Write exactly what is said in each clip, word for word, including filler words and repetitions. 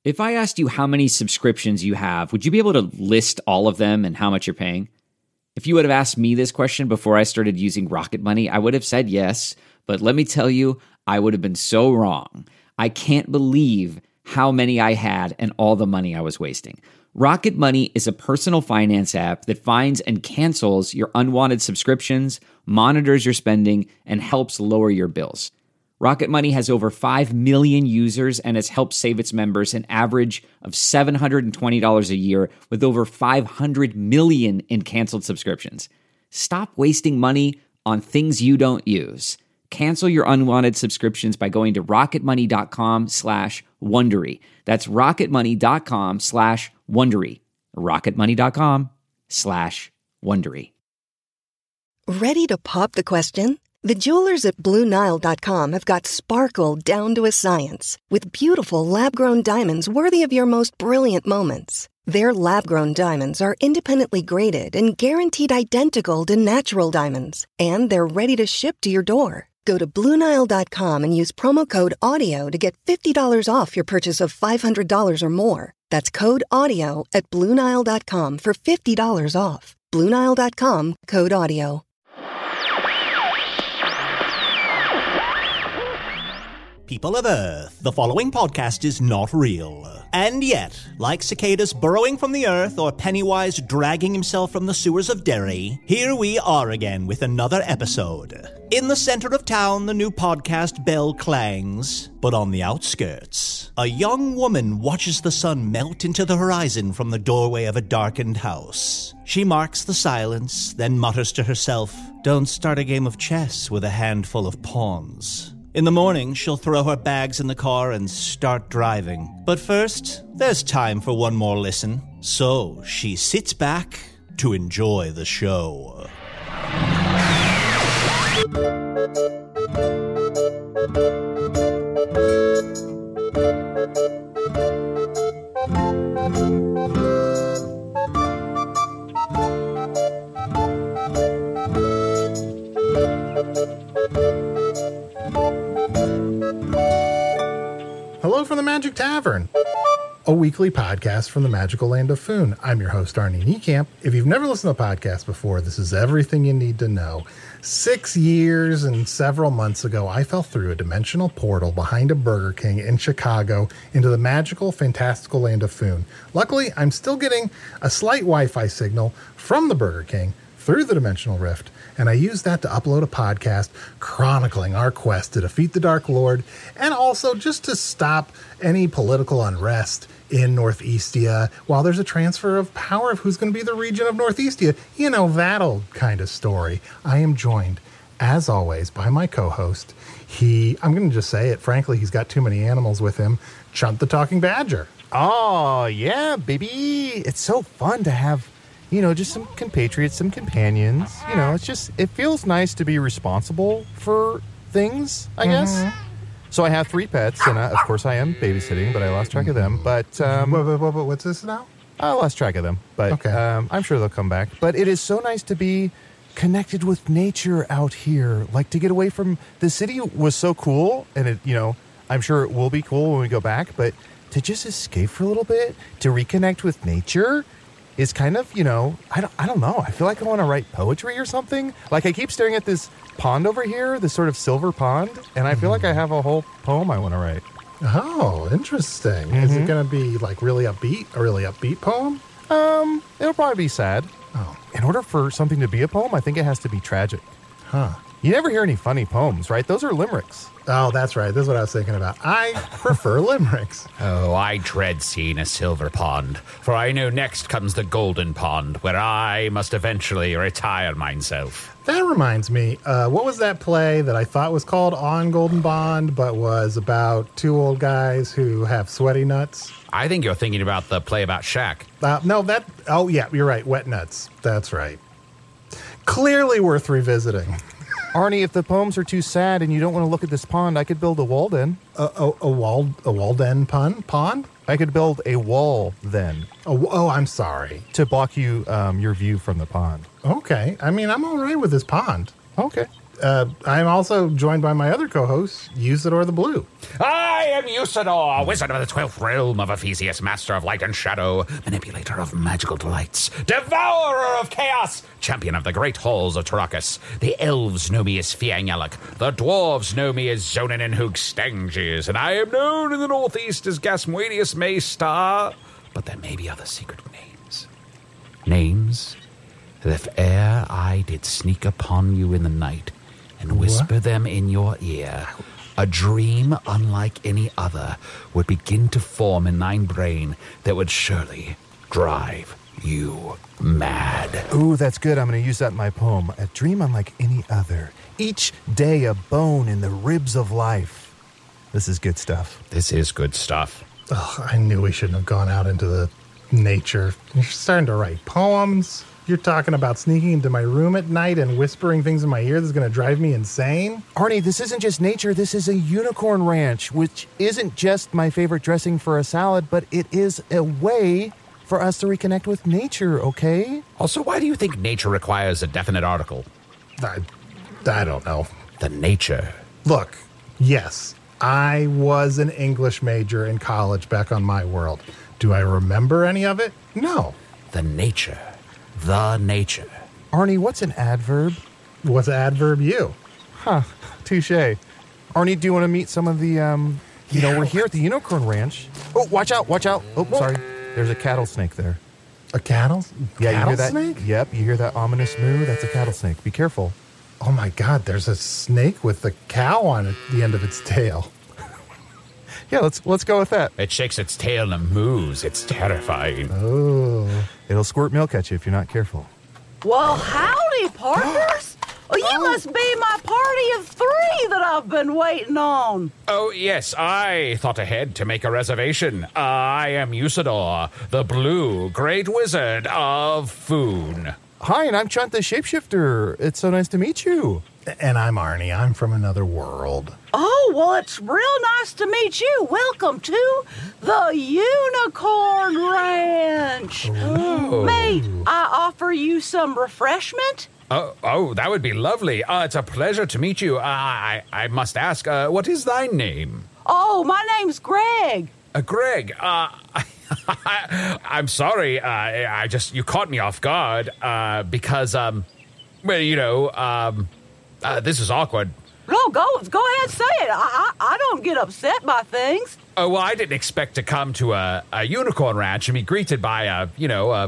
If I asked you how many subscriptions you have, would you be able to list all of them and how much you're paying? If you would have asked me this question before I started using Rocket Money, I would have said yes, but let me tell you, I would have been so wrong. I can't believe how many I had and all the money I was wasting. Rocket Money is a personal finance app that finds and cancels your unwanted subscriptions, monitors your spending, and helps lower your bills. Rocket Money has over five million users and has helped save its members an average of seven hundred twenty dollars a year with over five hundred million in canceled subscriptions. Stop wasting money on things you don't use. Cancel your unwanted subscriptions by going to rocketmoney.com slash Wondery. That's rocketmoney.com slash Wondery. rocketmoney.com slash Wondery. Ready to pop the question? The jewelers at Blue Nile dot com have got sparkle down to a science with beautiful lab-grown diamonds worthy of your most brilliant moments. Their lab-grown diamonds are independently graded and guaranteed identical to natural diamonds, and they're ready to ship to your door. Go to Blue Nile dot com and use promo code AUDIO to get fifty dollars off your purchase of five hundred dollars or more. That's code AUDIO at Blue Nile dot com for fifty dollars off. Blue Nile dot com, code AUDIO. People of Earth, the following podcast is not real. And yet, like cicadas burrowing from the earth or Pennywise dragging himself from the sewers of Derry, here we are again with another episode. In the center of town, the new podcast bell clangs, but on the outskirts, a young woman watches the sun melt into the horizon from the doorway of a darkened house. She marks the silence, then mutters to herself, "Don't start a game of chess with a handful of pawns." In the morning, she'll throw her bags in the car and start driving. But first, there's time for one more listen. So she sits back to enjoy the show. Hello from the Magic Tavern, a weekly podcast from the magical land of Foon. I'm your host, Arnie Niekamp. If you've never listened to a podcast before, this is everything you need to know. Six years and several months ago, I fell through a dimensional portal behind a Burger King in Chicago into the magical, fantastical land of Foon. Luckily, I'm still getting a slight Wi-Fi signal from the Burger King through the dimensional rift, and I use that to upload a podcast chronicling our quest to defeat the Dark Lord, and also just to stop any political unrest in Northeastia while there's a transfer of power of who's going to be the region of Northeastia. You know, that old kind of story. I am joined, as always, by my co-host. He, I'm going to just say it, frankly, he's got too many animals with him, Chunt the Talking Badger. Oh, yeah, baby. It's so fun to have, you know, just some compatriots, some companions. You know, it's just, it feels nice to be responsible for things, I guess. Mm-hmm. So I have three pets, and I, of course I am babysitting, but I lost track of them. But um, what, what, what, what's this now? I lost track of them, but okay. um, I'm sure they'll come back. But it is so nice to be connected with nature out here. Like, to get away from the city was so cool, and it, you know, I'm sure it will be cool when we go back. But to just escape for a little bit, to reconnect with nature, is kind of, you know, I don't, I don't know. I feel like I want to write poetry or something. Like, I keep staring at this pond over here, this sort of silver pond, and I feel like I have a whole poem I want to write. Oh, interesting. Mm-hmm. Is it going to be, like, really upbeat? A really upbeat poem? Um, it'll probably be sad. Oh. In order for something to be a poem, I think it has to be tragic. Huh. You never hear any funny poems, right? Those are limericks. Oh, that's right. This is what I was thinking about. I prefer limericks. Oh, I dread seeing a silver pond, for I know next comes the golden pond, where I must eventually retire myself. That reminds me, uh, what was that play that I thought was called On Golden Pond, but was about two old guys who have sweaty nuts? I think you're thinking about the play about Shaq. Uh, no, that, oh yeah, you're right, Wet Nuts. That's right. Clearly worth revisiting. Arnie, if the poems are too sad and you don't want to look at this pond, I could build a wall then. A, a, a wall, a wall den pun, pond? I could build a wall then. Oh, oh, I'm sorry. To block you, um, your view from the pond. Okay. I mean, I'm all right with this pond. Okay. Uh, I'm also joined by my other co-host, Usador the Blue. I am Usador, wizard of the twelfth realm of Ephesius, master of light and shadow, manipulator of magical delights, devourer of chaos, champion of the great halls of Tarakas. The elves know me as Fiangyalak, the dwarves know me as Zonin and Hoogstanges, and I am known in the northeast as Gasmuenius Maystar. But there may be other secret names. Names that if e'er I did sneak upon you in the night and whisper what? them in your ear, a dream unlike any other would begin to form in thine brain that would surely drive you mad. Ooh, that's good. I'm going to use that in my poem. A dream unlike any other. Each day a bone in the ribs of life. This is good stuff. This is good stuff. Oh, I knew we shouldn't have gone out into the nature. You're starting to write poems. You're talking about sneaking into my room at night and whispering things in my ear that's going to drive me insane? Arnie, this isn't just nature. This is a unicorn ranch, which isn't just my favorite dressing for a salad, but it is a way for us to reconnect with nature, okay? Also, why do you think nature requires a definite article? I, I don't know. The nature. Look, yes, I was an English major in college back on my world. Do I remember any of it? No. The nature. The nature. Arnie, what's an adverb? What's an adverb you? Huh, touche. Arnie, do you want to meet some of the, um, you yeah. know, we're here at the Unicorn Ranch. Oh, watch out, watch out. Oh, sorry. There's a cattle snake there. A cattle? Yeah, cattle you hear that? Snake? Yep, you hear that ominous moo? That's a cattle snake. Be careful. Oh my God, there's a snake with a cow on it, the end of its tail. Yeah, let's let's go with that. It shakes its tail and moves. It's terrifying. Oh. It'll squirt milk at you if you're not careful. Well, howdy, partners. Oh, you oh. must be my party of three that I've been waiting on. Oh, yes, I thought ahead to make a reservation. I am Usador, the blue great wizard of Foon. Hi, and I'm Chunt the Shapeshifter. It's so nice to meet you. And I'm Arnie. I'm from another world. Oh, well, it's real nice to meet you. Welcome to the Unicorn Ranch. Oh. May I offer you some refreshment? Oh, oh, that would be lovely. Uh, it's a pleasure to meet you. Uh, I, I must ask, uh, what is thy name? Oh, my name's Greg. Uh, Greg, uh, I'm sorry. Uh, I just, you caught me off guard, uh, because, um, well, you know, um, uh, this is awkward. No, go, go ahead, say it. I, I, I don't get upset by things. Oh, well, I didn't expect to come to a, a unicorn ranch and be greeted by a, you know, a,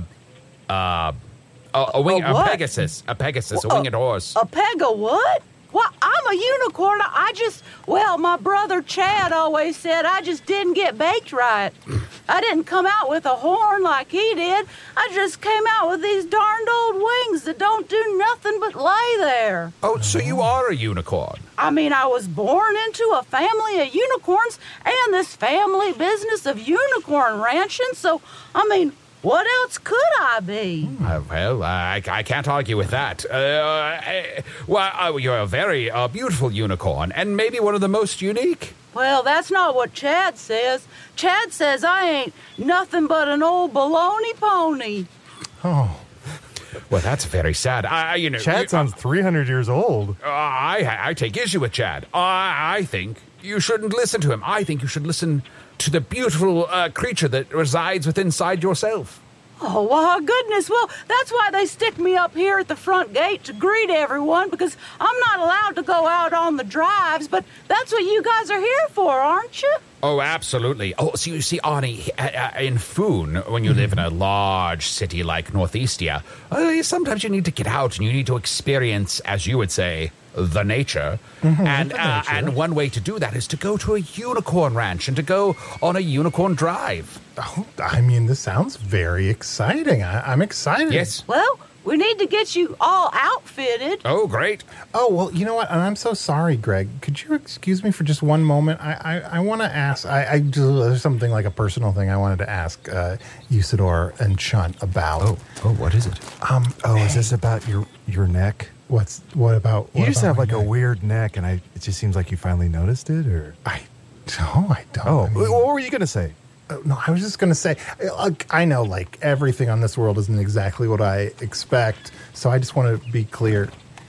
a, a, a, wing, a, a Pegasus, a Pegasus, a, a winged horse. A pega what? Well, I'm a unicorn. I just, well, my brother Chad always said I just didn't get baked right. I didn't come out with a horn like he did. I just came out with these darned old wings that don't do nothing but lay there. Oh, so you are a unicorn? I mean, I was born into a family of unicorns and this family business of unicorn ranching, so, I mean, what else could I be? Uh, well, I, I can't argue with that. Uh, uh, well, uh, you're a very uh, beautiful unicorn, and maybe one of the most unique. Well, that's not what Chad says. Chad says I ain't nothing but an old baloney pony. Oh. Well, that's very sad. I, you know, Chad you, sounds three hundred years old. Uh, I, I take issue with Chad. I, I think you shouldn't listen to him. I think you should listen to the beautiful uh, creature that resides within inside yourself. Oh, well, goodness. Well, that's why they stick me up here at the front gate to greet everyone, because I'm not allowed to go out on the drives, but that's what you guys are here for, aren't you? Oh, absolutely. Oh, so you see, Arnie, uh, in Foon, when you live in a large city like Northeastia, uh, sometimes you need to get out and you need to experience, as you would say, the nature. Mm-hmm, and the uh, nature. and one way to do that is to go to a unicorn ranch and to go on a unicorn drive. Oh, I mean, this sounds very exciting. I, I'm excited. Yes. Well, we need to get you all outfitted. Oh, great. Oh, well, you know what? And I'm so sorry, Greg. Could you excuse me for just one moment? I I, I want to ask, I, I just, there's something like a personal thing I wanted to ask uh, Usador and Chunt about. Oh, oh, what is it? Um, Oh, is this about your, your neck? What's, what about? What You just about have my like a neck? weird neck, and I it just seems like you finally noticed it, or? I, no, I don't. Oh, I mean, what were you going to say? Uh, No, I was just going to say, uh, I know, like, everything on this world isn't exactly what I expect, so I just want to be clear.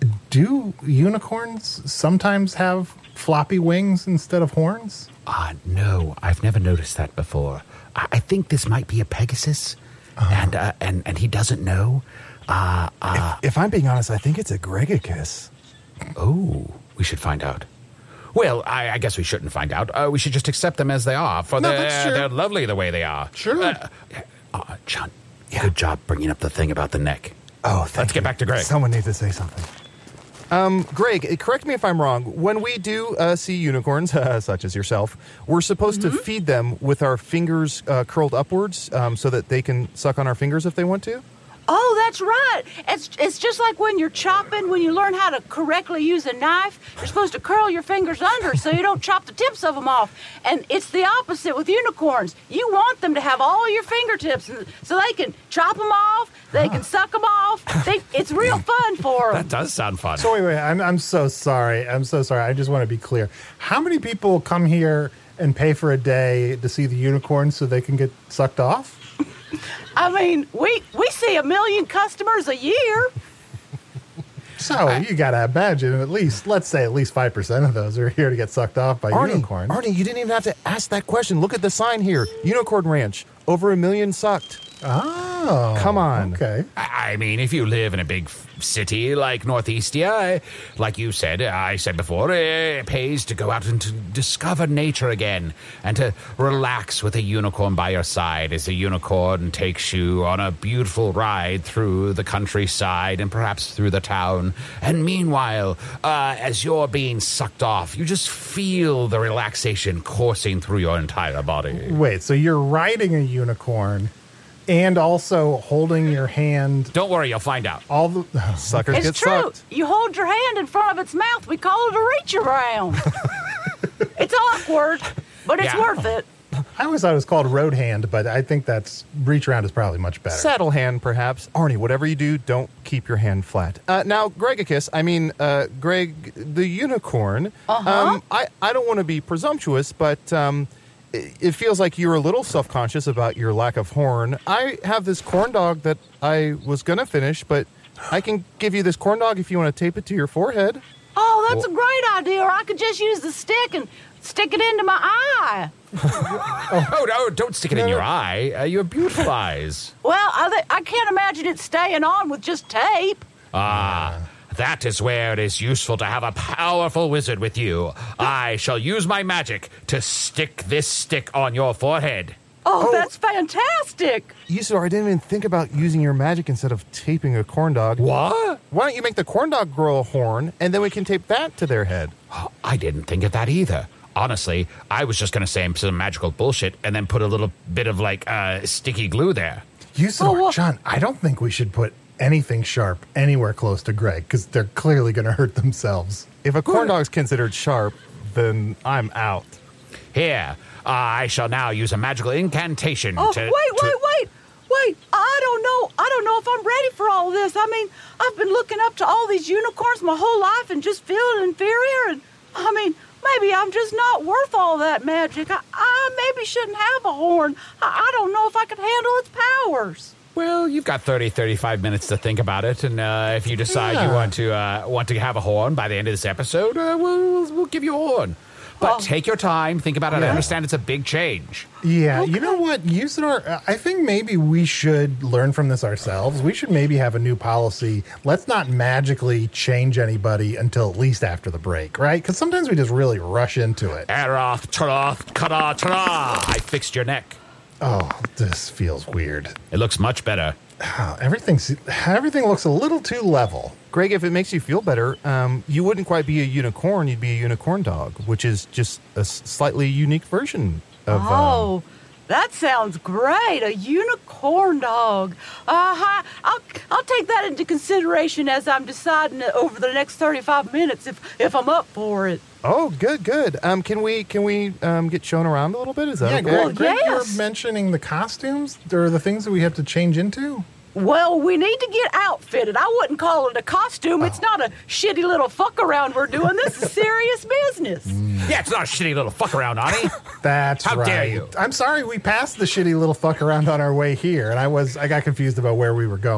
Do unicorns sometimes have floppy wings instead of horns? Ah, uh, no, I've never noticed that before. I, I think this might be a Pegasus, uh-huh. and uh, and and he doesn't know. Uh, uh, if, if I'm being honest, I think it's a Gregicus. Oh, we should find out. Well, I, I guess we shouldn't find out. Uh, we should just accept them as they are, for no, they're, that's true. they're lovely the way they are. Sure. Uh, uh, John, yeah. Good job bringing up the thing about the neck. Oh, Let's you. get back to Greg. Someone needs to say something. Um, Greg, correct me if I'm wrong. When we do uh, see unicorns, such as yourself, we're supposed mm-hmm. to feed them with our fingers uh, curled upwards um, so that they can suck on our fingers if they want to? Oh, that's right. It's it's just like when you're chopping, when you learn how to correctly use a knife, you're supposed to curl your fingers under so you don't chop the tips of them off. And it's the opposite with unicorns. You want them to have all your fingertips so they can chop them off, they can suck them off. They, it's real fun for them. That does sound fun. So wait, wait, I'm, I'm so sorry. I'm so sorry. I just want to be clear. How many people come here and pay for a day to see the unicorns so they can get sucked off? I mean, we we see a million customers a year. So I, you got to imagine at least, let's say at least five percent of those are here to get sucked off by Arnie, unicorns. Arnie, you didn't even have to ask that question. Look at the sign here. Unicorn Ranch. Over a million sucked. Oh. Come on. Okay. I, I mean, if you live in a big f- city like Northeastia, like you said, I said before, it pays to go out and to discover nature again and to relax with a unicorn by your side as a unicorn takes you on a beautiful ride through the countryside and perhaps through the town. And meanwhile, uh, as you're being sucked off, you just feel the relaxation coursing through your entire body. Wait, so you're riding a unicorn and also holding your hand. Don't worry, you'll find out. All the oh, suckers it's get true. sucked. You hold your hand in front of its mouth. We call it a reach around. It's awkward, but it's Yeah. worth it. I always thought it was called road hand, but I think that's reach around is probably much better. Saddle hand, perhaps. Arnie, whatever you do, don't keep your hand flat. Uh, now, Gregicus, I mean, uh, Greg, the unicorn. Uh-huh. Um, I, I don't want to be presumptuous, but um, it, it feels like you're a little self-conscious about your lack of horn. I have this corn dog that I was going to finish, but I can give you this corn dog if you want to tape it to your forehead. Oh, that's well, a great idea. Or I could just use the stick and stick it into my eye. oh, no, don't stick it in your eye. Uh, you have beautiful eyes. Well, I, th- I can't imagine it staying on with just tape. Ah, that is where it is useful to have a powerful wizard with you. I shall use my magic to stick this stick on your forehead. Oh, oh. That's fantastic. Usador, I didn't even think about using your magic instead of taping a corn dog. What? Why don't you make the corn dog grow a horn, and then we can tape that to their head? Oh, I didn't think of that either. Honestly, I was just going to say some magical bullshit and then put a little bit of, like, uh, sticky glue there. Usador, oh, well, John, I don't think we should put anything sharp anywhere close to Greg, because they're clearly going to hurt themselves. If a corn dog's considered sharp, then I'm out. Here, uh, I shall now use a magical incantation oh, to... wait, to... wait, wait, wait. I don't know. I don't know if I'm ready for all of this. I mean, I've been looking up to all these unicorns my whole life and just feeling inferior. And, I mean, maybe I'm just not worth all that magic. I, I maybe shouldn't have a horn. I, I don't know if I could handle its powers. Well, you've got thirty, thirty-five minutes to think about it, and uh, if you decide yeah. you want to uh, want to have a horn by the end of this episode, uh, we'll, we'll give you a horn. But oh. take your time, think about it. Yeah. I understand it's a big change. Yeah, okay. You know what, Usador, I think maybe we should learn from this ourselves. We should maybe have a new policy. Let's not magically change anybody until at least after the break, right? Because sometimes we just really rush into it. Aroth, Taroth, Kara, Tara. I fixed your neck. Oh, this feels weird. It looks much better. Oh, everything's, everything looks a little too level. Greg, if it makes you feel better, um, you wouldn't quite be a unicorn. You'd be a unicorn dog, which is just a s- slightly unique version of... Oh, um, that sounds great. A unicorn dog. Uh-huh. I'll, I'll take that into consideration as I'm deciding over the next thirty-five minutes if, if I'm up for it. Oh, good, good. Um, can we can we um, get shown around a little bit? Is that yeah, okay? Greg, Well, Greg yes. you're mentioning the costumes or the things that we have to change into? Well, we need to get outfitted. I wouldn't call it a costume. Oh. It's not a shitty little fuck around we're doing. This is serious business. Yeah, it's not a shitty little fuck around, Ani. That's How right. dare you? I'm sorry we passed the shitty little fuck around on our way here, and I was I got confused about where we were going.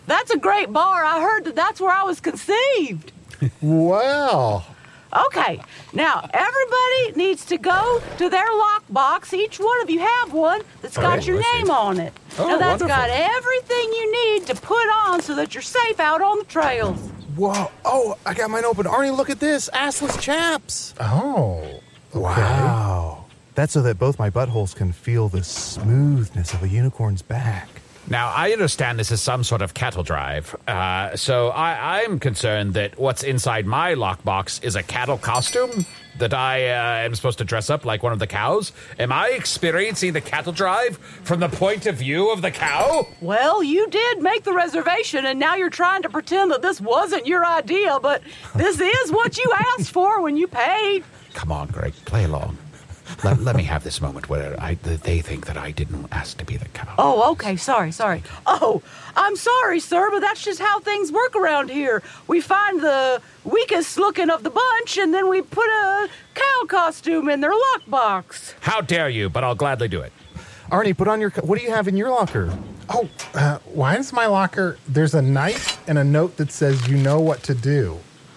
That's a great bar. I heard that that's where I was conceived. Well. Okay, now everybody needs to go to their lockbox. Each one of you have one that's got Oh, your I see. name on it. Oh, now that's wonderful. got everything you need to put on so that you're safe out on the trails. Whoa. Oh, I got mine open. Arnie, look at this. Assless chaps. Oh. Okay. Wow. That's so that both my buttholes can feel the smoothness of a unicorn's back. Now, I understand this is some sort of cattle drive, uh, so I, I'm concerned that what's inside my lockbox is a cattle costume, that I uh, am supposed to dress up like one of the cows. Am I experiencing the cattle drive from the point of view of the cow? Well, you did make the reservation, and now you're trying to pretend that this wasn't your idea, but this is what you asked for when you paid. Come on, Greg, play along. Let, let me have this moment where I, they think that I didn't ask to be the cow. Oh, okay. Sorry, sorry. Oh, I'm sorry, sir, but that's just how things work around here. We find the weakest looking of the bunch, and then we put a cow costume in their lockbox. How dare you, but I'll gladly do it. Arnie, put on your... Co- what do you have in your locker? Oh, uh, why is my locker... There's a knife and a note that says you know what to do.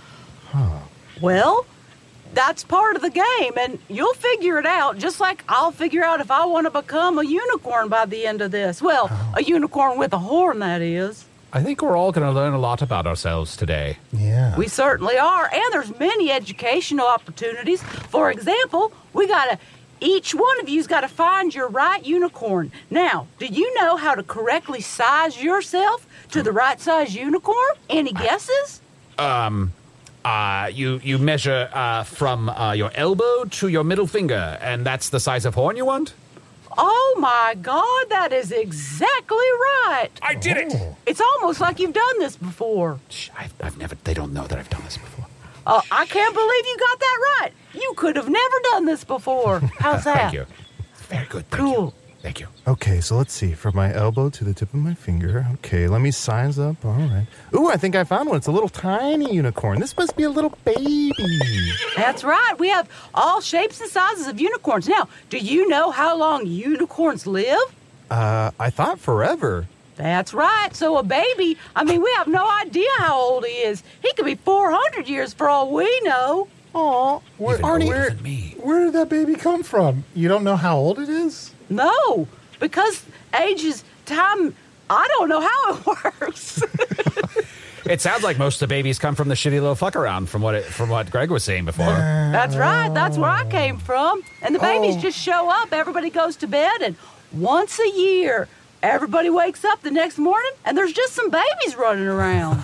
Well, that's part of the game, and you'll figure it out, just like I'll figure out if I want to become a unicorn by the end of this. Well, a unicorn with a horn, that is. I think we're all going to learn a lot about ourselves today. Yeah. We certainly are, and there's many educational opportunities. For example, we gotta, each one of you's got to find your right unicorn. Now, do you know how to correctly size yourself to the right size unicorn? Any guesses? Um... Uh, you, you measure uh, from uh, your elbow to your middle finger, and that's the size of horn you want? Oh, my God, that is exactly right. I did it! It's almost like you've done this before. Shh, I've, I've never, they don't know that I've done this before. Uh, I can't believe you got that right. You could have never done this before. How's that? Thank you. Very good, thank Cool. you. Thank you. Okay, so let's see. From my elbow to the tip of my finger. Okay, let me size up. All right. Ooh, I think I found one. It's a little tiny unicorn. This must be a little baby. That's right. We have all shapes and sizes of unicorns. Now, do you know how long unicorns live? Uh, I thought forever. That's right. So a baby, I mean, we have no idea how old he is. He could be four hundred years for all we know. Aw, where, Even Arnie, older where, than me. where did that baby come from? You don't know how old it is? No, because age is time. I don't know how it works. It sounds like most of the babies come from the shitty little fuck around, from what it, from what Greg was saying before. That's right. That's where I came from. And the babies Oh. just show up. Everybody goes to bed, and once a year, everybody wakes up the next morning, and there's just some babies running around.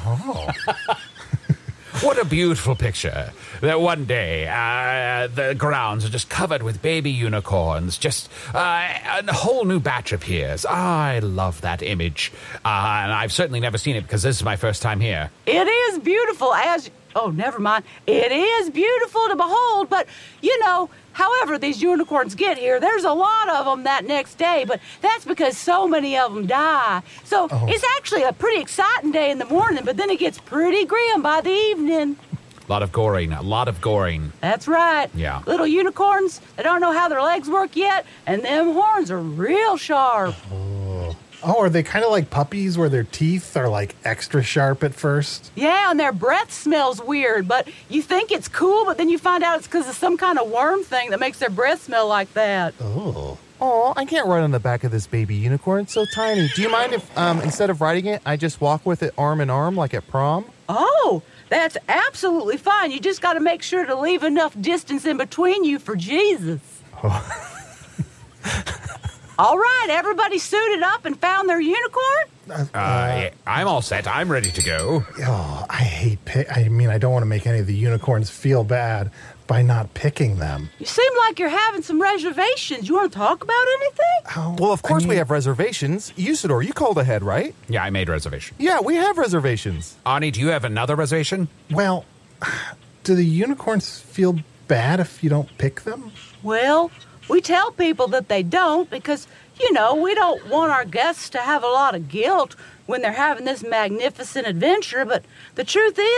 What a beautiful picture. That one day, uh, the grounds are just covered with baby unicorns. Just uh, a whole new batch appears. I love that image. Uh, and I've certainly never seen it because this is my first time here. It is beautiful as... Oh, never mind. It is beautiful to behold, but, you know, however these unicorns get here, there's a lot of them that next day, but that's because so many of them die. So it's actually a pretty exciting day in the morning, but then it gets pretty grim by the evening. A lot of goring, a lot of goring. That's right. Yeah. Little unicorns, they don't know how their legs work yet, and them horns are real sharp. Oh, are they kind of like puppies where their teeth are like extra sharp at first? Yeah, and their breath smells weird, but you think it's cool, but then you find out it's because of some kind of worm thing that makes their breath smell like that. Oh. Oh, I can't ride on the back of this baby unicorn. It's so tiny. Do you mind if, um, instead of riding it, I just walk with it arm in arm like at prom? Oh, that's absolutely fine. You just got to make sure to leave enough distance in between you for Jesus. All right, everybody suited up and found their unicorn? Uh, I'm all set. I'm ready to go. Oh, I hate pick. I mean, I don't want to make any of the unicorns feel bad by not picking them. You seem like you're having some reservations. You want to talk about anything? Oh, Well, of course I we mean- have reservations. Usador, you called ahead, right? Yeah, I made a reservation. Yeah, we have reservations. Ani, do you have another reservation? Well, do the unicorns feel bad if you don't pick them? Well, we tell people that they don't because, you know, we don't want our guests to have a lot of guilt when they're having this magnificent adventure. But the truth is,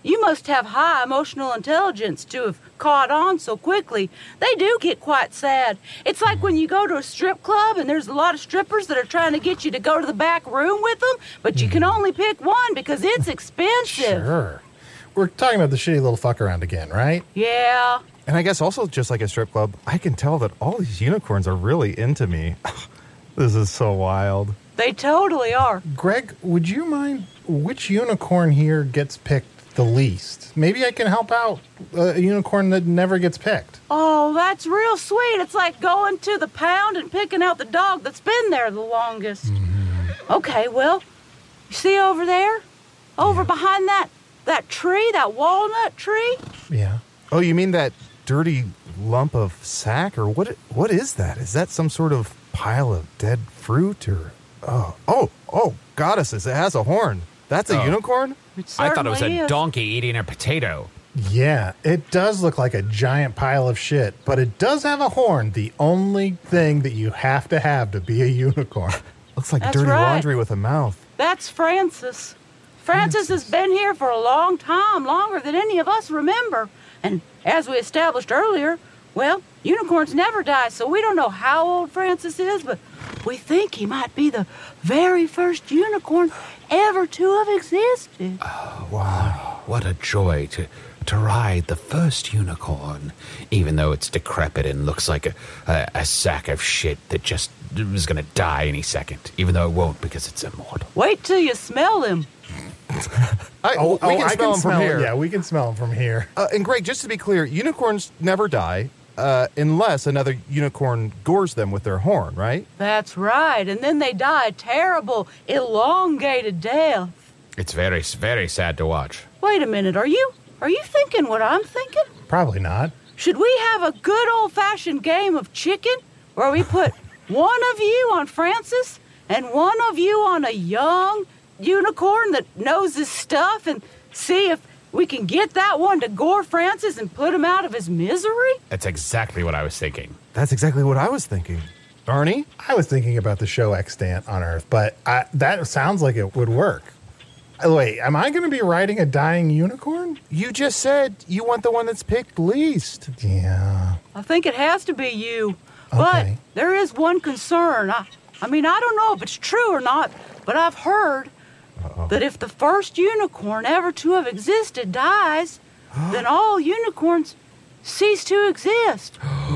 You must have high emotional intelligence to have caught on so quickly. They do get quite sad. It's like when you go to a strip club and there's a lot of strippers that are trying to get you to go to the back room with them, but you can only pick one because it's expensive. Sure. We're talking about the shitty little fuck around again, right? Yeah. And I guess also, just like a strip club, I can tell that all these unicorns are really into me. This is so wild. They totally are. Greg, would you mind which unicorn here gets picked the least? Maybe I can help out a unicorn that never gets picked. Oh, that's real sweet. It's like going to the pound and picking out the dog that's been there the longest. Mm-hmm. Okay, well, you see over there? Over yeah. behind that, that tree, that walnut tree? Yeah. Oh, you mean that dirty lump of sack? Or what? What is that? Is that some sort of pile of dead fruit? Or oh, oh, oh, goddesses, it has a horn. That's a oh. unicorn? I thought it was a is. donkey eating a potato. Yeah, it does look like a giant pile of shit, but it does have a horn, the only thing that you have to have to be a unicorn. Looks like That's dirty right. laundry with a mouth. That's Francis. Francis. Francis has been here for a long time, longer than any of us remember. And as we established earlier, well, unicorns never die, so we don't know how old Francis is, but we think he might be the very first unicorn ever to have existed. Oh, wow. What a joy to to ride the first unicorn, even though it's decrepit and looks like a, a, a sack of shit that just is going to die any second, even though it won't because it's immortal. Wait till you smell him. I, oh, we oh, can I smell can them from here. Yeah, we can smell them from here. Uh, and Greg, just to be clear, unicorns never die uh, unless another unicorn gores them with their horn, right? That's right, and then they die a terrible, elongated death. It's very, very sad to watch. Wait a minute, are you are you thinking what I'm thinking? Probably not. Should we have a good old-fashioned game of chicken where we put one of you on Francis and one of you on a young unicorn that knows his stuff and see if we can get that one to gore Francis and put him out of his misery? That's exactly what I was thinking. That's exactly what I was thinking. Arnie? I was thinking about the show Extant on Earth, but I, that sounds like it would work. Wait, am I going to be riding a dying unicorn? You just said you want the one that's picked least. Yeah. I think it has to be you. Okay. But there is one concern. I, I mean, I don't know if it's true or not, but I've heard Uh-oh. that if the first unicorn ever to have existed dies, then all unicorns cease to exist.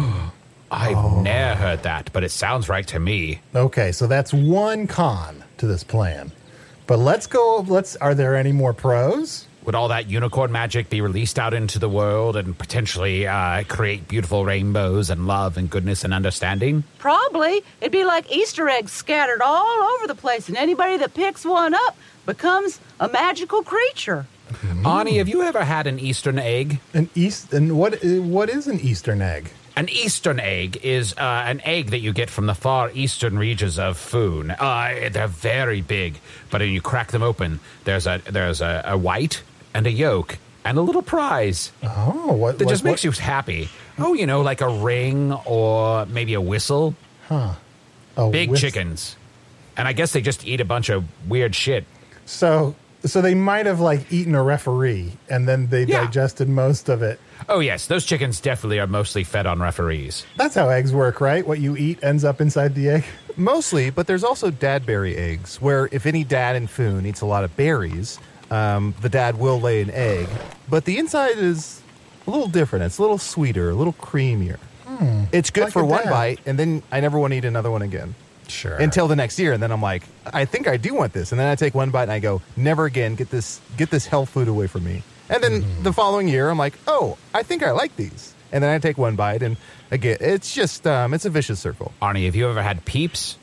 I've oh. never heard that, but it sounds right to me. Okay, so that's one con to this plan. But let's go, let's, are there any more pros? Would all that unicorn magic be released out into the world and potentially uh, create beautiful rainbows and love and goodness and understanding? Probably. It'd be like Easter eggs scattered all over the place, and anybody that picks one up becomes a magical creature. Mm-hmm. Arnie, have you ever had an Eastern egg? An East, and what, what is an Eastern egg? An Eastern egg is uh, an egg that you get from the far eastern regions of Foon. Uh, they're very big, but when you crack them open, there's a there's a, a white and a yolk and a little prize. Oh, what? That what, just what? makes you happy. Oh, you know, like a ring or maybe a whistle. Huh. A big whist- chickens. And I guess they just eat a bunch of weird shit. So, so they might have like eaten a referee, and then they Yeah. digested most of it. Oh, yes, those chickens definitely are mostly fed on referees. That's how eggs work, right? What you eat ends up inside the egg. Mostly, but there's also dadberry eggs, where if any dad in Foon eats a lot of berries, um, the dad will lay an egg. But the inside is a little different. It's a little sweeter, a little creamier. Hmm. It's good Like for a one dad. bite, and then I never want to eat another one again. Sure. Until the next year, and then I'm like, I think I do want this. And then I take one bite and I go, never again, get this get this hell food away from me. And then Mm-hmm. the following year, I'm like, oh, I think I like these. And then I take one bite, and again, it's just, um, it's a vicious circle. Arnie, have you ever had peeps?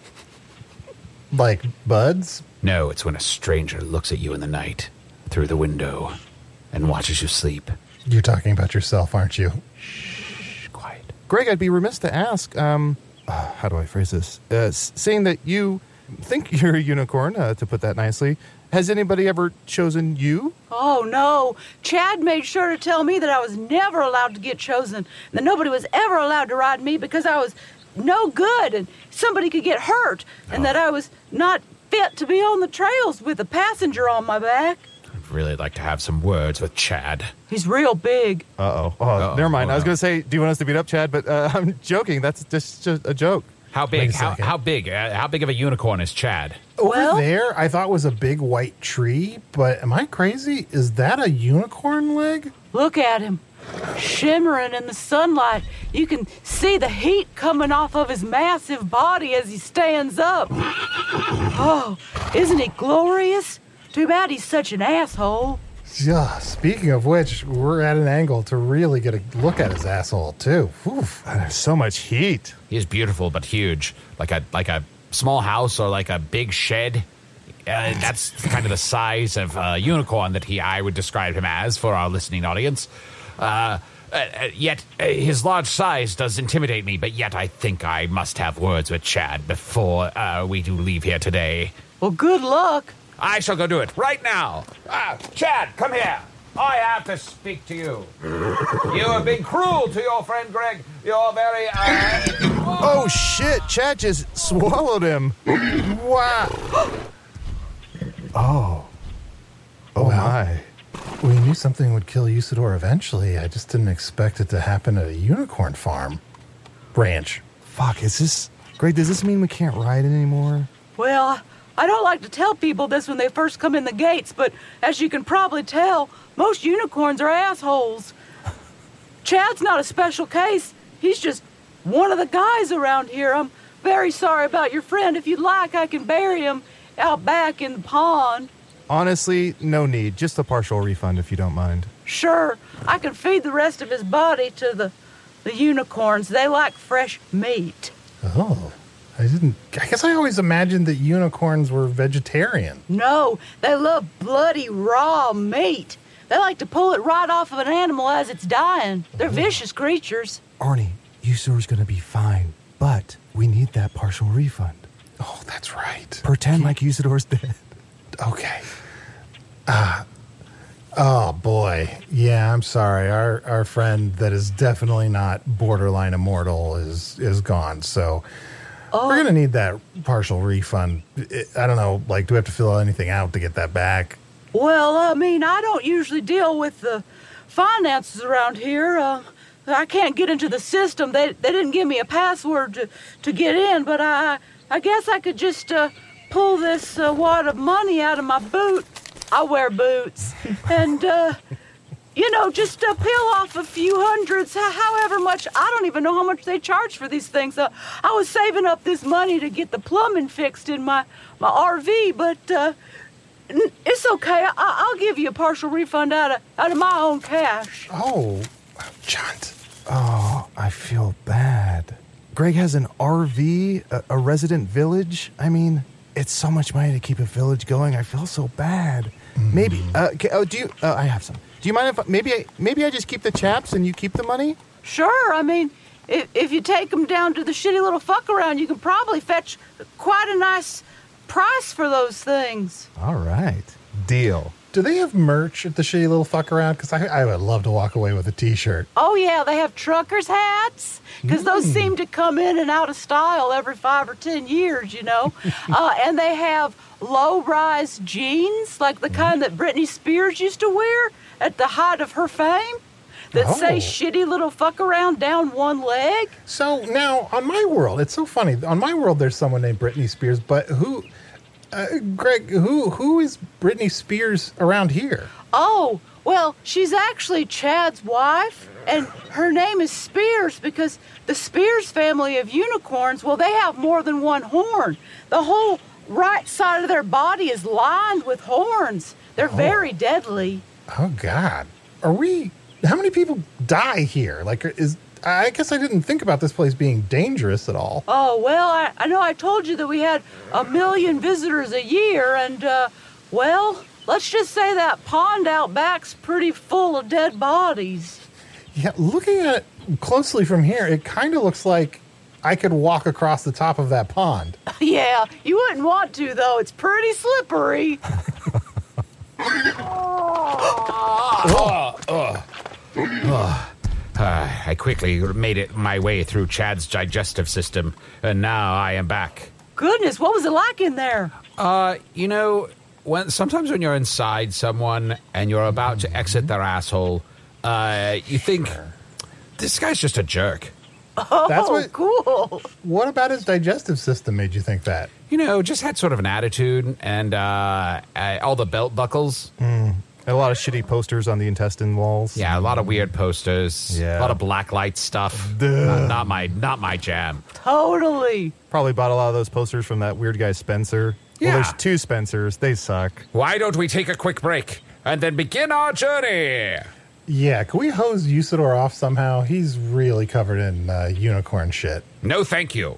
Like buds? No, it's when a stranger looks at you in the night through the window and watches you sleep. You're talking about yourself, aren't you? Shh, quiet. Greg, I'd be remiss to ask, um, uh, how do I phrase this? Uh, s- saying that you think you're a unicorn, uh, to put that nicely, has anybody ever chosen you? Oh, no. Chad made sure to tell me that I was never allowed to get chosen, that nobody was ever allowed to ride me because I was no good and somebody could get hurt, and that I was not fit to be on the trails with a passenger on my back. I'd really like to have some words with Chad. He's real big. Uh-oh. Oh, Uh-oh. never mind. Oh, I was no. going to say, do you want us to beat up Chad? But uh, I'm joking. That's just, just a joke. How Wait big? a How, second. how big? Uh, how big of a unicorn is Chad? Over Well- there, I thought was a big white tree, but am I crazy? Is that a unicorn leg? Look at him, shimmering in the sunlight. You can see the heat coming off of his massive body as he stands up. Oh, isn't he glorious? Too bad he's such an asshole. Yeah, speaking of which, we're at an angle to really get a look at his asshole, too. Oof. There's so much heat. He's beautiful but huge, like a like a small house or like a big shed. Uh, that's kind of the size of a unicorn that he I would describe him as for our listening audience. Uh, uh, yet uh, his large size does intimidate me, but yet I think I must have words with Chad before uh, we do leave here today. Well, good luck. I shall go do it right now. Ah, Chad, come here. I have to speak to you. You have been cruel to your friend Greg. You're very. Uh... Oh, shit. Chad just swallowed him. Wow. Oh. Oh, Wow. my. We knew something would kill Usador eventually. I just didn't expect it to happen at a unicorn farm. Ranch. Fuck, is this... Greg, does this mean we can't ride anymore? Well, I don't like to tell people this when they first come in the gates, but as you can probably tell, most unicorns are assholes. Chad's not a special case. He's just one of the guys around here. I'm very sorry about your friend. If you'd like, I can bury him out back in the pond. Honestly, no need. Just a partial refund if you don't mind. Sure, I can feed the rest of his body to the, the unicorns. They like fresh meat. Oh. I didn't... I guess I always imagined that unicorns were vegetarian. No, they love bloody raw meat. They like to pull it right off of an animal as it's dying. They're vicious creatures. Arnie, Usador's gonna be fine, but we need that partial refund. Oh, that's right. Pretend like Usador's dead. Okay. Ah. Oh, boy. Yeah, I'm sorry. Our our friend that is definitely not borderline immortal is is gone, so... Oh. We're going to need that partial refund. I don't know, like, do we have to fill anything out to get that back? Well, I mean, I don't usually deal with the finances around here. Uh, I can't get into the system. They they didn't give me a password to, to get in, but I I guess I could just uh, pull this uh, wad of money out of my boot. I wear boots. And, uh, you know, just uh, peel off a few hundreds, however much. I don't even know how much they charge for these things. Uh, I was saving up this money to get the plumbing fixed in my, my R V, but uh, n- it's okay. I- I'll give you a partial refund out of, out of my own cash. Oh, Chunt. Oh, I feel bad. Greg has an R V, a, a resident village. I mean, it's so much money to keep a village going. I feel so bad. Mm. Maybe. Uh, ca- oh, do you? Uh, I have some. Do you mind if maybe I, maybe I just keep the chaps and you keep the money? Sure. I mean, if, if you take them down to the shitty little fuck around, you can probably fetch quite a nice price for those things. All right. Deal. Do they have merch at the shitty little fuck around? Because I, I would love to walk away with a t-shirt. Oh, yeah, they have truckers' hats, because those seem to come in and out of style every five or ten years, you know. uh, and they have low-rise jeans, like the kind that Britney Spears used to wear at the height of her fame, that Oh. say shitty little fuck around down one leg. So now, on my world, it's so funny. On my world, there's someone named Britney Spears, but who... Uh, Greg, who who is Britney Spears around here? Oh, well, she's actually Chad's wife, and her name is Spears because the Spears family of unicorns, well, they have more than one horn. The whole right side of their body is lined with horns. They're Oh. very deadly. Oh, God. Are we... How many people die here? Like, is... I guess I didn't think about this place being dangerous at all. Oh, well, I, I know I told you that we had a million visitors a year, and, uh, well, let's just say that pond out back's pretty full of dead bodies. Yeah, looking at it closely from here, it kind of looks like I could walk across the top of that pond. Yeah, you wouldn't want to, though. It's pretty slippery. Oh, oh, oh. Uh, I quickly made it my way through Chad's digestive system, and now I am back. Goodness, what was it like in there? Uh, you know, when sometimes when you're inside someone and you're about to exit their asshole, uh, you think, this guy's just a jerk. Oh, That's what, cool. What about his digestive system made you think that? You know, just had sort of an attitude and uh, uh, all the belt buckles. Mm. A lot of shitty posters on the intestine walls. Yeah, a lot of weird posters. Yeah. A lot of black light stuff. Not, not my not my jam. Totally. Probably bought a lot of those posters from that weird guy Spencer. Yeah. Well, there's two Spencers. They suck. Why don't we take a quick break and then begin our journey? Yeah, can we hose Usador off somehow? He's really covered in uh, unicorn shit. No, thank you.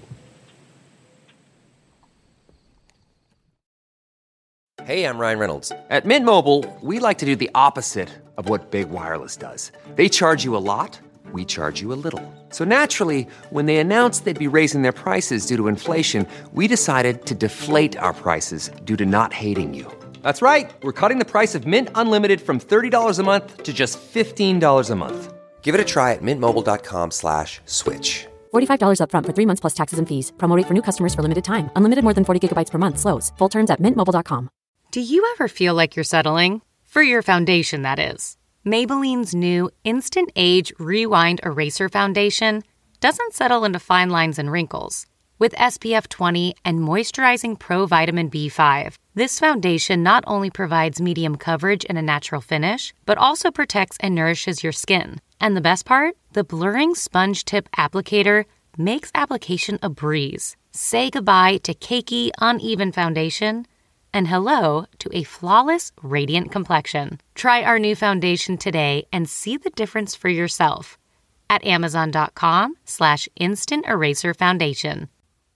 Hey, I'm Ryan Reynolds. At Mint Mobile, we like to do the opposite of what Big Wireless does. They charge you a lot, we charge you a little. So naturally, when they announced they'd be raising their prices due to inflation, we decided to deflate our prices due to not hating you. That's right. We're cutting the price of Mint Unlimited from thirty dollars a month to just fifteen dollars a month. Give it a try at mintmobile.com slash switch. forty-five dollars up front for three months plus taxes and fees. Promo rate for new customers for limited time. Unlimited more than forty gigabytes per month slows. Full terms at mint mobile dot com. Do you ever feel like you're settling? For your foundation, that is. Maybelline's new Instant Age Rewind Eraser Foundation doesn't settle into fine lines and wrinkles. With S P F twenty and moisturizing Pro Vitamin B five, this foundation not only provides medium coverage and a natural finish, but also protects and nourishes your skin. And the best part? The blurring sponge tip applicator makes application a breeze. Say goodbye to cakey, uneven foundation and hello to a flawless, radiant complexion. Try our new foundation today and see the difference for yourself at amazon.com slash instant eraser foundation.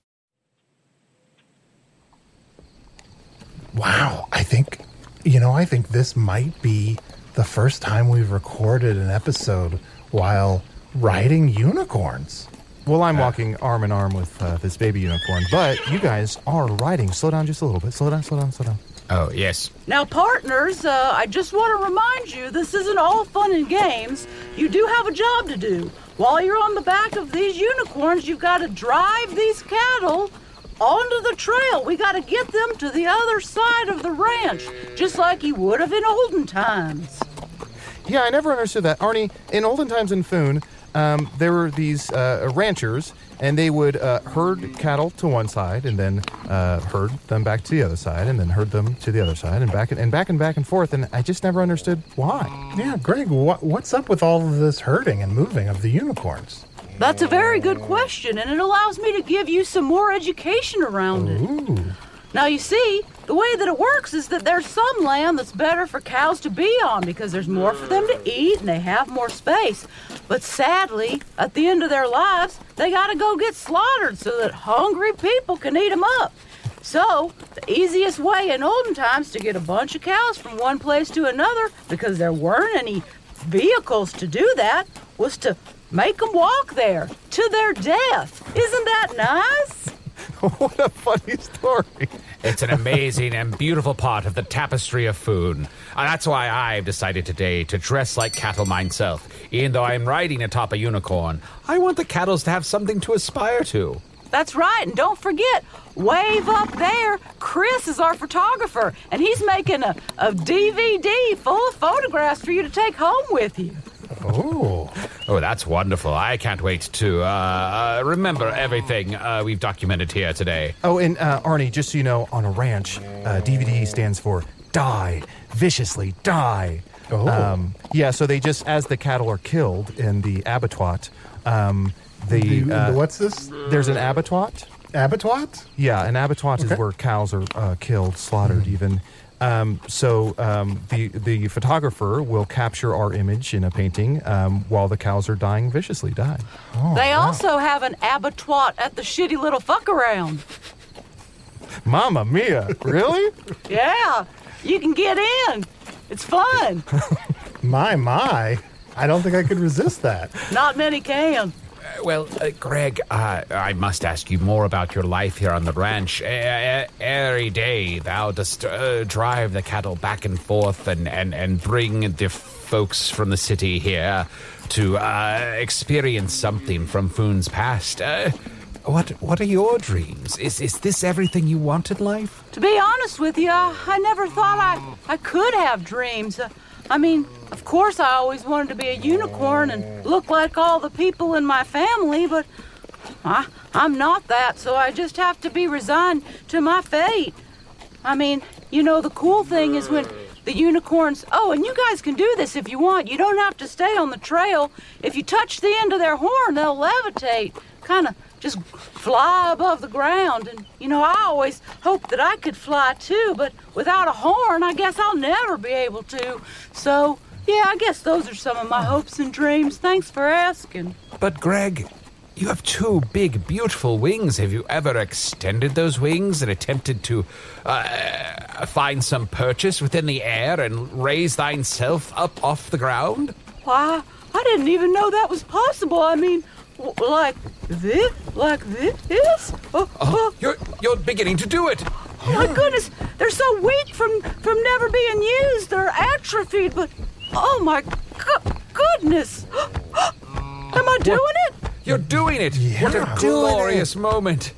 Wow, I think, you know, I think this might be the first time we've recorded an episode while riding unicorns. Well, I'm walking arm in arm with uh, this baby unicorn, but you guys are riding. Slow down just a little bit. Slow down, slow down, slow down. Oh, yes. Now, partners, uh, I just want to remind you, this isn't all fun and games. You do have a job to do. While you're on the back of these unicorns, you've got to drive these cattle onto the trail. We got to get them to the other side of the ranch, just like you would have in olden times. Yeah, I never understood that. Arnie, in olden times in Foon, um, there were these uh, ranchers, and they would uh, herd cattle to one side, and then uh, herd them back to the other side, and then herd them to the other side, and back and, and back and back and forth, and I just never understood why. Yeah, Greg, what, what's up with all of this herding and moving of the unicorns? That's a very good question, and it allows me to give you some more education around it. Ooh. Now, you see, the way that it works is that there's some land that's better for cows to be on because there's more for them to eat and they have more space. But sadly, at the end of their lives, they got to go get slaughtered so that hungry people can eat them up. So, the easiest way in olden times to get a bunch of cows from one place to another, because there weren't any vehicles to do that, was to make them walk there to their death. Isn't that nice? What a funny story. It's an amazing and beautiful part of the tapestry of Foon. Uh, that's why I've decided today to dress like cattle myself. Even though I'm riding atop a unicorn, I want the cattle to have something to aspire to. That's right, and don't forget, wave up there, Chris is our photographer, and he's making a, a D V D full of photographs for you to take home with you. Oh. Oh, that's wonderful. I can't wait to uh, uh, remember everything uh, we've documented here today. Oh, and uh, Arnie, just so you know, on a ranch, uh, D V D stands for Die, Viciously Die. Oh. Um, yeah, so they just, as the cattle are killed in the abattoir, um, the, the, uh, what's this? There's an abattoir. Abattoir? Yeah, an abattoir Okay. is where cows are uh, killed, slaughtered mm. even. Um, so um, the the photographer will capture our image in a painting um, while the cows are dying viciously. Die. Oh, they wow. also have an abattoir at the shitty little fuck around. Mamma mia! Really? Yeah, you can get in. It's fun. My, my. I don't think I could resist that. Not many can. Uh, well, uh, Greg, uh, I must ask you more about your life here on the ranch. Uh, uh, every day thou dost uh, drive the cattle back and forth and, and, and bring the folks from the city here to uh, experience something from Foon's past. Uh, what what are your dreams? Is is this everything you want in life? To be honest with you, I, I never thought I, I could have dreams. Uh, I mean, of course I always wanted to be a unicorn and look like all the people in my family, but I, I'm not that, so I just have to be resigned to my fate. I mean, you know, the cool thing is when the unicorns... Oh, and you guys can do this if you want. You don't have to stay on the trail. If you touch the end of their horn, they'll levitate. Kind of just fly above the ground. And, you know, I always hoped that I could fly too, but without a horn, I guess I'll never be able to. So, yeah, I guess those are some of my hopes and dreams. Thanks for asking. But, Greg, you have two big, beautiful wings. Have you ever extended those wings and attempted to uh, find some purchase within the air and raise thyself up off the ground? Why, I didn't even know that was possible. I mean... Like this? Like this? Oh, oh, you're you're beginning to do it. Oh my goodness, they're so weak from from never being used. They're atrophied, but oh my go- goodness. Am I doing it? You're doing it. Yeah, what a glorious moment.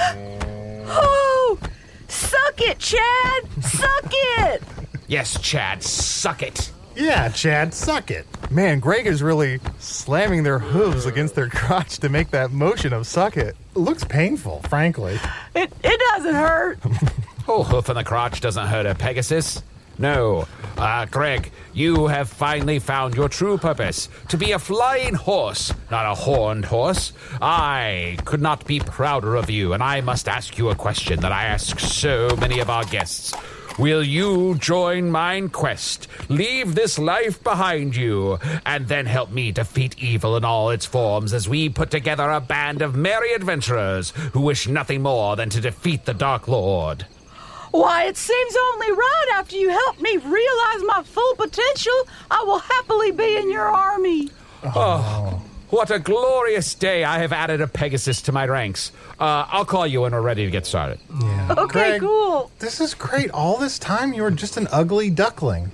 Oh, suck it, Chad. Suck it. Yes, Chad, suck it. Yeah, Chad, suck it. Man, Greg is really slamming their hooves against their crotch to make that motion of suck it. It looks painful, frankly. It it doesn't hurt. Oh, hoof in the crotch doesn't hurt a Pegasus. No. Uh, Greg, you have finally found your true purpose, to be a flying horse, not a horned horse. I could not be prouder of you, and I must ask you a question that I ask so many of our guests. Will you join mine quest, leave this life behind you, and then help me defeat evil in all its forms as we put together a band of merry adventurers who wish nothing more than to defeat the Dark Lord? Why, it seems only right after you help me realize my full potential, I will happily be in your army. Oh, what a glorious day. I have added a Pegasus to my ranks. Uh, I'll call you when we're ready to get started. Yeah. Okay, Greg, cool. This is great. All this time, you were just an ugly duckling.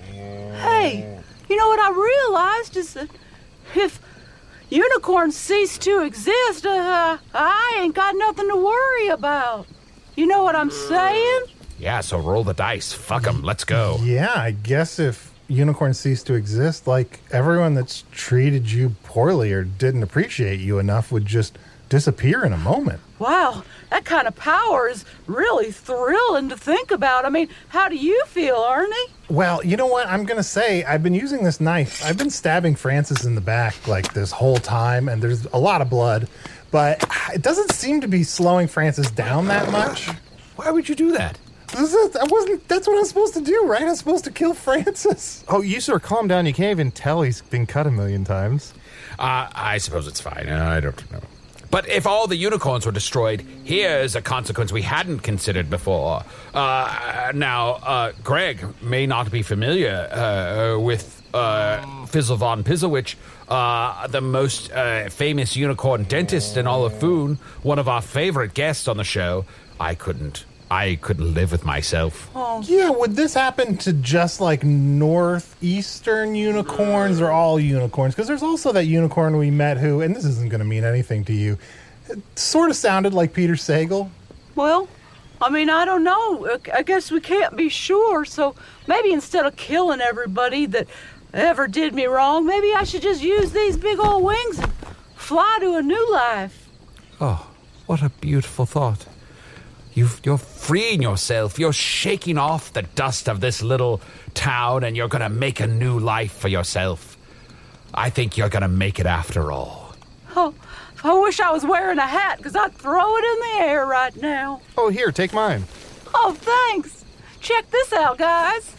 Hey, you know what I realized is that if unicorns cease to exist, uh, I ain't got nothing to worry about. You know what I'm saying? Yeah, so roll the dice. Fuck them. Let's go. Yeah, I guess if unicorns cease to exist, like everyone that's treated you poorly or didn't appreciate you enough would just disappear in a moment. Wow, that kind of power is really thrilling to think about. I mean, how do you feel, Arnie? Well, you know what? I'm going to say I've been using this knife. I've been stabbing Francis in the back like this whole time, and there's a lot of blood, but it doesn't seem to be slowing Francis down that much. Why would you do that? This is, I wasn't. That's what I'm supposed to do, right? I'm supposed to kill Francis. Oh, you sir, calm down. You can't even tell he's been cut a million times. Uh, I suppose it's fine. I don't know. But if all the unicorns were destroyed, here's a consequence we hadn't considered before. Uh, now, uh, Greg may not be familiar uh, with uh, Fizzle von Pizzlewich, uh, the most uh, famous unicorn dentist in all of Foon, one of our favorite guests on the show. I couldn't. I couldn't live with myself. Oh. Yeah, would this happen to just like northeastern unicorns or all unicorns? Because there's also that unicorn we met who, and this isn't going to mean anything to you, it sort of sounded like Peter Sagal. Well, I mean, I don't know. I guess we can't be sure, so maybe instead of killing everybody that ever did me wrong, maybe I should just use these big old wings and fly to a new life. Oh, what a beautiful thought. You've, you're freeing yourself. You're shaking off the dust of this little town, and you're going to make a new life for yourself. I think you're going to make it after all. Oh, I wish I was wearing a hat, because I'd throw it in the air right now. Oh, here, take mine. Oh, thanks. Check this out, guys.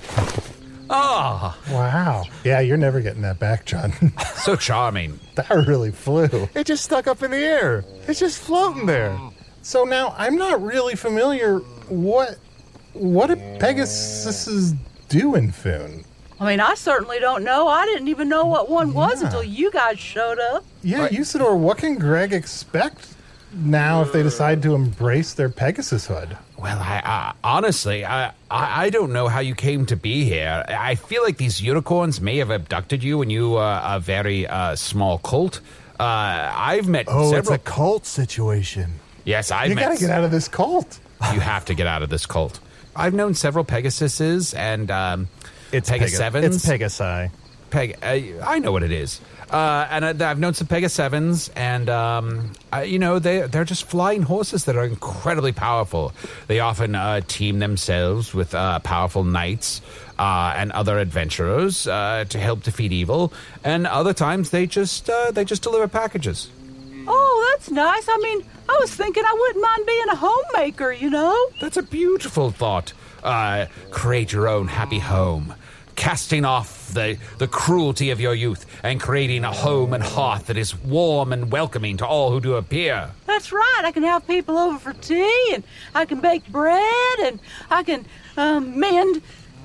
Ah. Oh. Wow. Yeah, you're never getting that back, John. So charming. That really flew. It just stuck up in the air. It's just floating there. So now, I'm not really familiar. What what do Pegasuses do in Foon? I mean, I certainly don't know. I didn't even know what one was yeah. until you guys showed up. Yeah, right. Usador, what can Greg expect now if they decide to embrace their Pegasushood? Well, I, uh, honestly, I, I I don't know how you came to be here. I feel like these unicorns may have abducted you when you were a very uh, small cult. Uh, I've met oh, several... it's a cult situation. Yes, I You met... gotta get out of this cult. You have to get out of this cult. I've known several Pegasuses and um, It's Pega Pega- Sevens. It's Pegasi. Peg, uh, I know what it is. Uh, and I, I've known some Pega Sevens, and um, I, you know they they're just flying horses that are incredibly powerful. They often uh, team themselves with uh, powerful knights uh, and other adventurers uh, to help defeat evil. And other times they just uh, they just deliver packages. Oh, that's nice. I mean, I was thinking I wouldn't mind being a homemaker, you know? That's a beautiful thought. Uh, create your own happy home. Casting off the, the cruelty of your youth and creating a home and hearth that is warm and welcoming to all who do appear. That's right. I can have people over for tea, and I can bake bread, and I can um, mend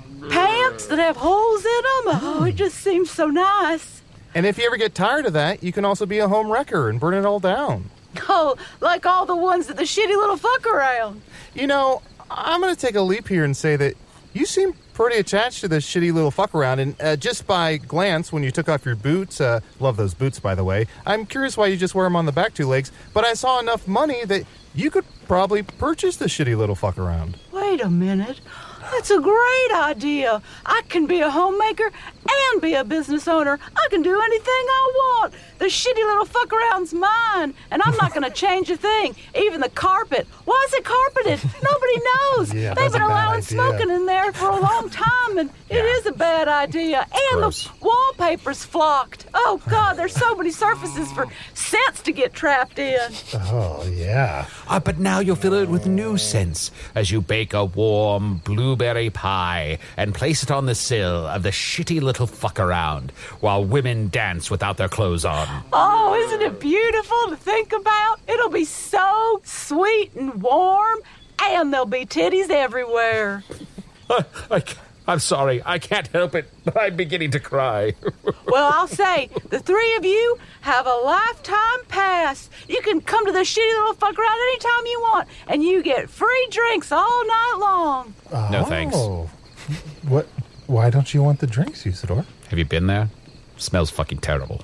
pants that have holes in them. Oh, it just seems so nice. And if you ever get tired of that, you can also be a home wrecker and burn it all down. Oh, like all the ones that the shitty little fuck around. You know, I'm going to take a leap here and say that you seem pretty attached to this shitty little fuck around, and uh, just by glance, when you took off your boots, uh, love those boots, by the way, I'm curious why you just wear them on the back two legs, but I saw enough money that you could probably purchase the shitty little fuck around. Wait a minute. That's a great idea. I can be a homemaker and be a business owner. I can do anything I want. The shitty little fuck around's mine, and I'm not going to change a thing. Even the carpet. Why is it carpeted? Nobody knows. Yeah, They've that's been a bad allowing idea. smoking in there for a long time, and it Yeah. is a bad idea. And Gross. the wallpaper's flocked. Oh, God, there's so many surfaces for scents to get trapped in. Oh, yeah. Uh, but now you'll fill it with new scents as you bake a warm blueberry pie and place it on the sill of the shitty little fuck around while women dance without their clothes on. Oh, isn't it beautiful to think about? It'll be so sweet and warm, and there'll be titties everywhere. I, I, I'm sorry, I can't help it, but I'm beginning to cry. Well, I'll say, the three of you have a lifetime pass. You can come to the shitty little fuck around anytime you want, and you get free drinks all night long. No thanks. Oh. What? Why don't you want the drinks, Usador? Have you been there? Smells fucking terrible.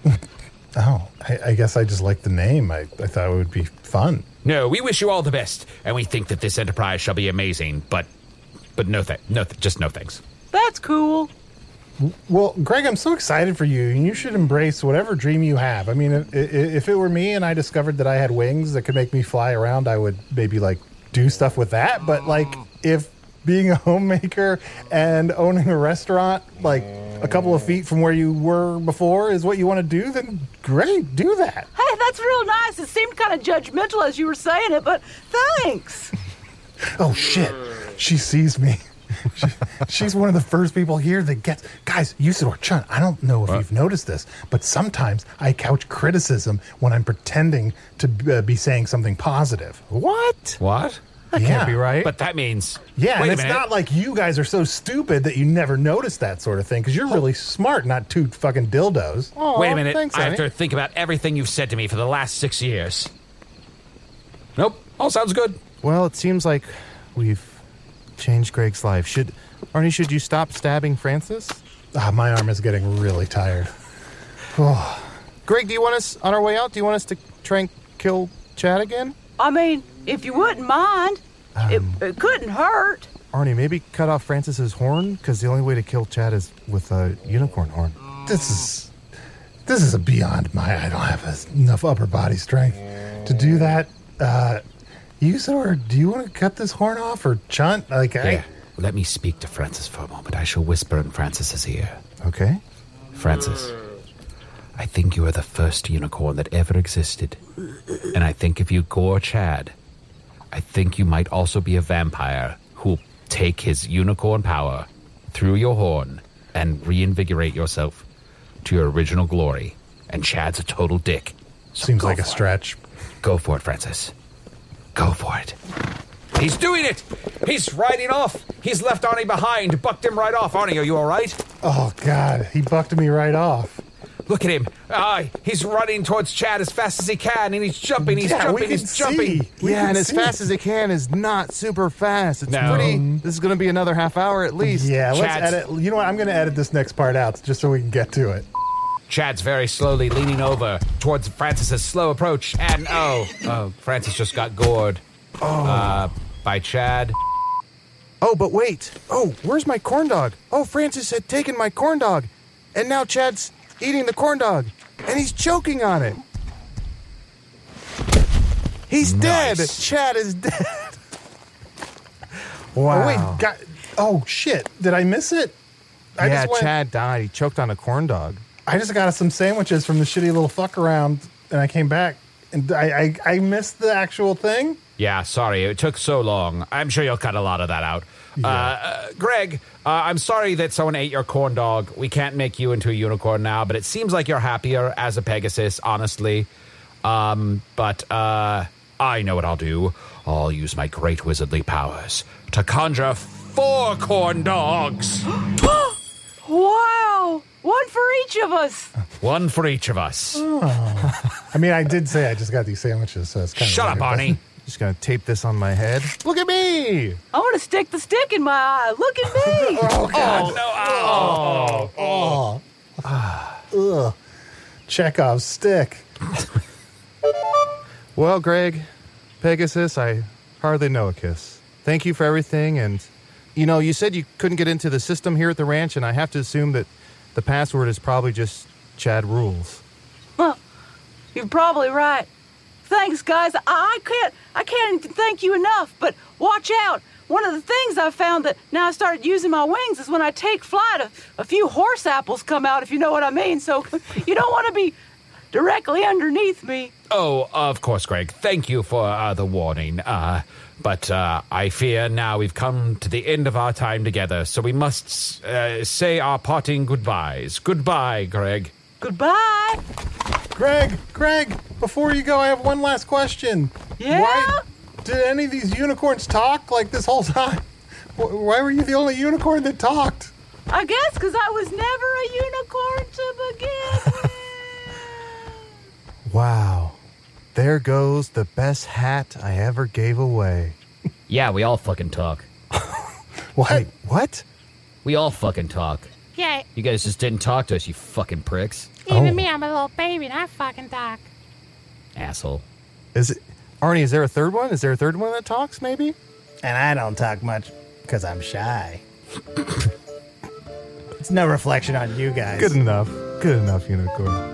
Oh, I, I guess I just like the name. I, I thought it would be fun. No, we wish you all the best, and we think that this enterprise shall be amazing, but but no th- no th- just no thanks. That's cool. Well, Greg, I'm so excited for you, and you should embrace whatever dream you have. I mean, if, if it were me and I discovered that I had wings that could make me fly around, I would maybe, like, do stuff with that. But, like, if being a homemaker and owning a restaurant, like, a couple of feet from where you were before is what you want to do, then great, do that. Hey, that's real nice. It seemed kind of judgmental as you were saying it, but thanks. Oh, shit. She sees me. She, she's one of the first people here that gets... Guys, Usador, Chun, I don't know if What? you've noticed this, but sometimes I couch criticism when I'm pretending to uh, be saying something positive. What? What? That Yeah. can't be right. But that means... Yeah, Wait and a it's minute. not like you guys are so stupid that you never notice that sort of thing, because you're really smart, not two fucking dildos. Aw, Wait a minute. Thanks, I have honey. to think about everything you've said to me for the last six years. Nope. All sounds good. Well, it seems like we've changed Greg's life. Should, Arnie, should you stop stabbing Francis? Ah, my arm is getting really tired. Oh, Greg, do you want us, on our way out, do you want us to try and kill Chad again? I mean, if you wouldn't mind, it, it couldn't hurt. Arnie, maybe cut off Francis's horn, because the only way to kill Chad is with a unicorn horn. this is... This is a beyond my... I don't have enough upper body strength to do that. Uh, Usador, do you want to cut this horn off, or Chunt? Like, I... Yeah. Let me speak to Francis for a moment. I shall whisper in Francis's ear. Okay. Francis, I think you are the first unicorn that ever existed. And I think if you gore Chad, I think you might also be a vampire who'll take his unicorn power through your horn and reinvigorate yourself to your original glory. And Chad's a total dick. So Seems go like a for it. stretch. Go for it, Francis. Go for it. He's doing it! He's riding off! He's left Arnie behind, bucked him right off. Arnie, are you all right? Oh, God. He bucked me right off. Look at him. Ah, he's running towards Chad as fast as he can, and he's jumping, he's Yeah, jumping, we he's can jumping. see. We yeah, can and as see. fast as it can is not super fast. It's No. pretty... This is going to be another half hour at least. Yeah, let's Chad's- edit. You know what? I'm going to edit this next part out just so we can get to it. Chad's very slowly leaning over towards Francis's slow approach, and oh, oh, Francis just got gored Oh. uh, by Chad. Oh, but wait. Oh, where's my corn dog? Oh, Francis had taken my corn dog, and now Chad's eating the corn dog, and he's choking on it. He's Nice. dead. Chad is dead. Wow. Oh, wait. Got, oh, shit. Did I miss it? I yeah, just went, Chad died. He choked on a corn dog. I just got some sandwiches from the shitty little fuck around, and I came back, and I, I, I missed the actual thing. Yeah, sorry, it took so long. I'm sure you'll cut a lot of that out. Yeah. Uh, uh, Greg, uh, I'm sorry that someone ate your corn dog. We can't make you into a unicorn now, but it seems like you're happier as a Pegasus, honestly. Um, but uh, I know what I'll do. I'll use my great wizardly powers to conjure four corn dogs. Wow! One for each of us. One for each of us. Oh. I mean, I did say I just got these sandwiches, so it's kind of Shut up, weird, Arnie. Just gonna tape this on my head. Look at me! I want to stick the stick in my eye. Look at me. Oh, God. Oh, no. Oh, Oh. Ugh. Chekhov's stick. Well, Greg, Pegasus, I hardly know a kiss. Thank you for everything, and, you know, you said you couldn't get into the system here at the ranch, and I have to assume that the password is probably just Chad Rules. Well, you're probably right. Thanks, guys. I, I can't I can't thank you enough, but watch out. One of the things I found that now I started using my wings is when I take flight, a, a few horse apples come out, if you know what I mean. So you don't want to be directly underneath me. Oh, of course, Greg. Thank you for uh, the warning. Uh, but uh, I fear now we've come to the end of our time together, so we must uh, say our parting goodbyes. Goodbye, Greg. Goodbye. Greg, Greg, before you go, I have one last question. Yeah? Why did any of these unicorns talk like this whole time? Why were you the only unicorn that talked? I guess because I was never a unicorn to begin with. Wow. There goes the best hat I ever gave away. Yeah, we all fucking talk. What? Wait, what? We all fucking talk. Yeah, You guys just didn't talk to us, you fucking pricks. even Oh. me, I'm a little baby and I fucking talk. Asshole. Is it, Arnie, is there a third one? Is there a third one that talks, maybe? And I don't talk much because I'm shy. It's no reflection on you guys. Good enough. Good enough, unicorn.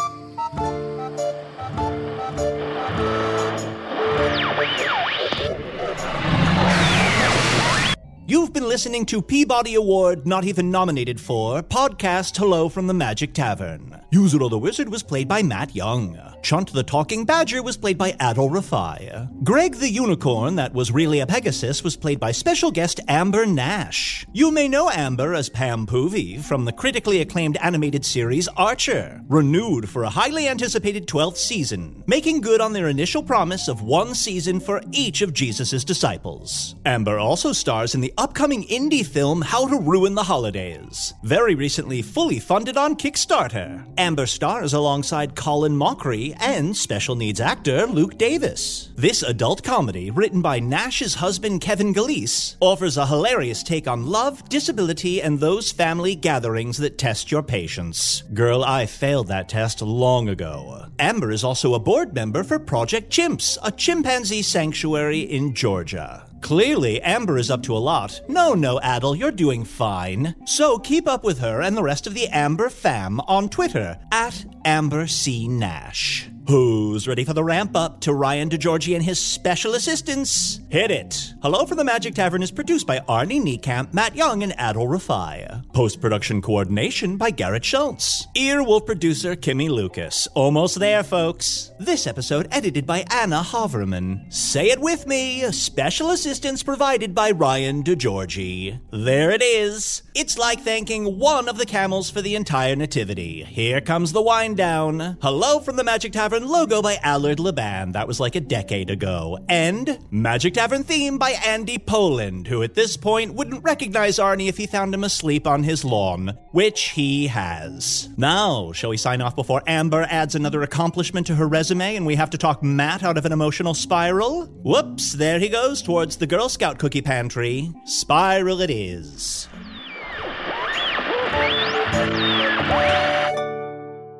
You've been listening to Peabody Award not even nominated for podcast Hello from the Magic Tavern. User the Wizard was played by Matt Young. Chunt the Talking Badger was played by Adol Rafai. Greg the Unicorn that was really a Pegasus was played by special guest Amber Nash. You may know Amber as Pam Poovey from the critically acclaimed animated series Archer, renewed for a highly anticipated twelfth season, making good on their initial promise of one season for each of Jesus' disciples. Amber also stars in the upcoming indie film How to Ruin the Holidays, very recently fully funded on Kickstarter. Amber stars alongside Colin Mockery and special needs actor Luke Davis. This adult comedy, written by Nash's husband Kevin Galeese, offers a hilarious take on love, disability, and those family gatherings that test your patience. Girl, I failed that test long ago. Amber is also a board member for Project Chimps, a chimpanzee sanctuary in Georgia. Clearly, Amber is up to a lot. No, no, Adel, you're doing fine. So keep up with her and the rest of the Amber fam on Twitter, at Amber C. Nash. Who's ready for the ramp up to Ryan DeGiorgi and his special assistants? Hit it! Hello from the Magic Tavern is produced by Arnie Niekamp, Matt Young, and Adol Rafai. Post-production coordination by Garrett Schultz. Earwolf producer Kimmy Lucas. Almost there, folks. This episode edited by Anna Haverman. Say it with me, special assistance provided by Ryan DeGiorgi. There it is. It's like thanking one of the camels for the entire nativity. Here comes the wind down. Hello from the Magic Tavern logo by Allard Laban. That was like a decade ago. And Magic Tavern theme by Andy Poland, who at this point wouldn't recognize Arnie if he found him asleep on his lawn, which he has. Now, shall we sign off before Amber adds another accomplishment to her resume and we have to talk Matt out of an emotional spiral? Whoops, there he goes towards the Girl Scout cookie pantry. Spiral it is.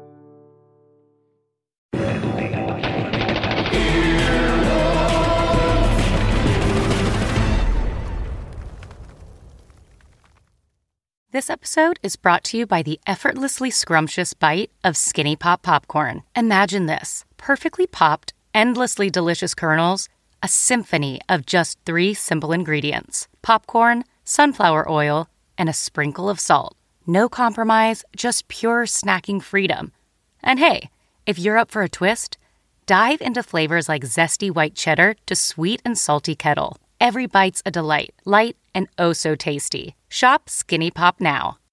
This episode is brought to you by the effortlessly scrumptious bite of Skinny Pop popcorn. Imagine this: perfectly popped, endlessly delicious kernels, a symphony of just three simple ingredients: popcorn, sunflower oil, and a sprinkle of salt. No compromise, just pure snacking freedom. And hey, if you're up for a twist, dive into flavors like zesty white cheddar to sweet and salty kettle. Every bite's a delight, light and oh so tasty. Shop Skinny Pop now.